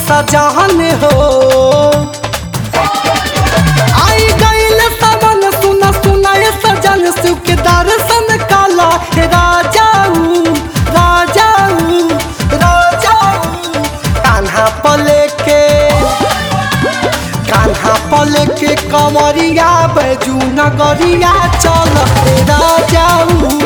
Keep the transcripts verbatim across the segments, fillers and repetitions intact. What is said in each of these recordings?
सजान हो। आई गईल सावन सुना सुना ये सजन शिव के दर्शन काला हे राजाऊ राजाऊ राजाऊ। कान्हा पले के कान्हा पले के कंवरिया बैजू नगरिया चल हे राजाऊ।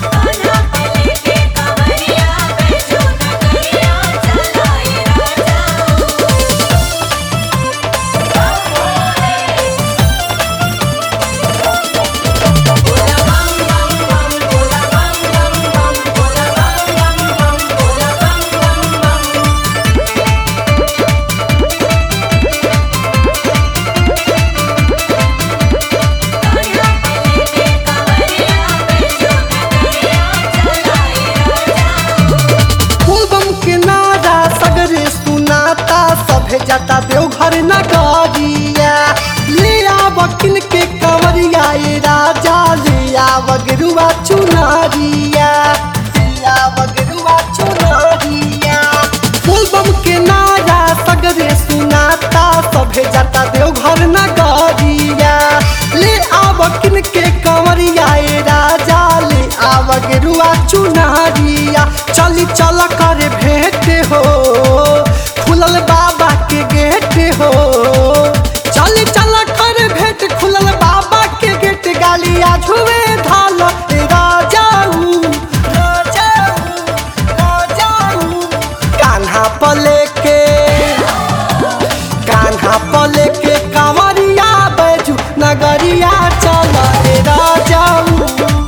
सभे जाता देवघर नगरिया ले आव किन के कंवरिया ये राजा ले आव गेरुआ चुनरिया ले आव गेरुआ चुनरिया। फूलबम के नारा सगरे सुनाता सभे जाता देवघर नगरिया ले आव किन के कंवरिया ये राजा ले आव गेरुआ चुनरिया। चली चल कर भेंट हो खुलल बाबा के गेट हो। चल चल कर भेंट खुलल बाबा के गेट गालिया झुए धाल राजाऊ राजाऊ राजाऊ। कान्हा पले के कान्हा पले के कंवरिया बैजू नगरिया चल राजाऊ।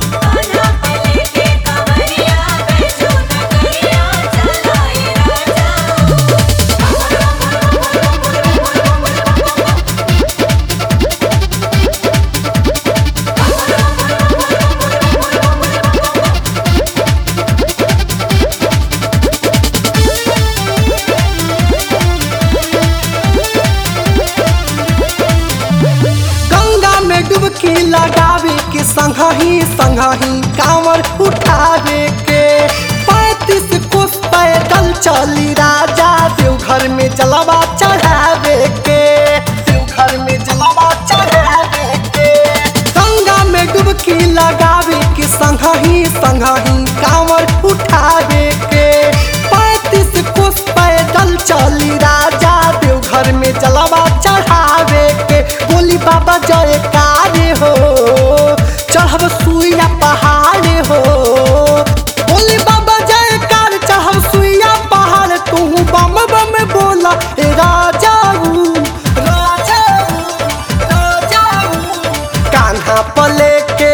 डुबकी लगावे के संगही संगही कांवर उठावे के पैंतीस कोस पैदल चली राजा देवघर में जलवा चढ़ावे के देवघर में जलवा चढ़ावे के। गंगा में डुबकी लगावे के संगही संगही कांवर उठावे के पैंतीस कोस पैदल चली राजा देवघर में जलवा चढ़ावे के। बोली बाबा जयकार हो चढ़ब सुइया पहाड़ हो। बोली बाबा जयकार चढ़ब सुइया पहाड़ तू बम बम बोला राजाऊ राजाऊ राजाऊ। कान्हा पले के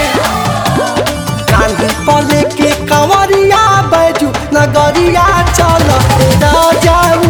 कान्हा पले के कंवरिया बैजू नगरिया चल राजाऊ।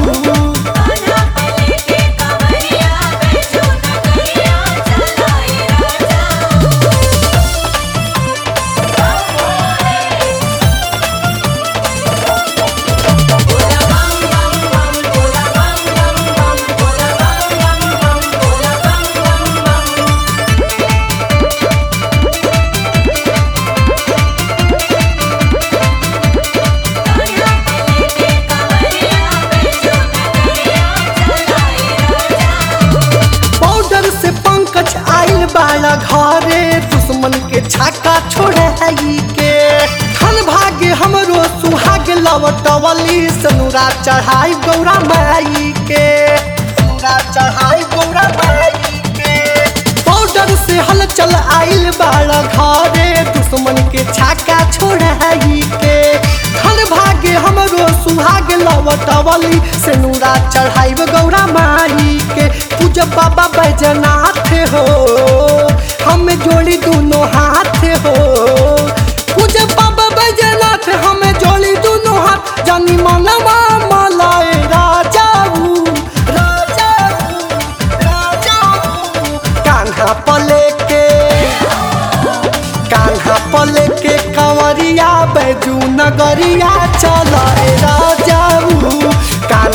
घरे दुश्मन के छाका छोड़ाई के धन भाग्य हमरो सुहाग लवटवली सनुरा चढ़ाई गौरा माई के सनुरा चढ़ाई गौरा माई के। बॉर्डर से हलचल आइल बाड़ा घरे दुश्मन के छाका छोड़ाई के धन भाग्य हमरो सुहाग लवटवली सनुरा चढ़ाई गौरा माई के। पूजा बाबा बैजनाथ हो हमें जोड़ी दोनों हाथ हो। पूजा बाबा बैजनाथ हमें जोड़ी दोनों हाथ जानी मनवा मलाए राजाऊ राजाऊ राजाऊ। कान्हा पले के कान्हा पले के कंवरिया बैजू नगरिया चल राजाऊ।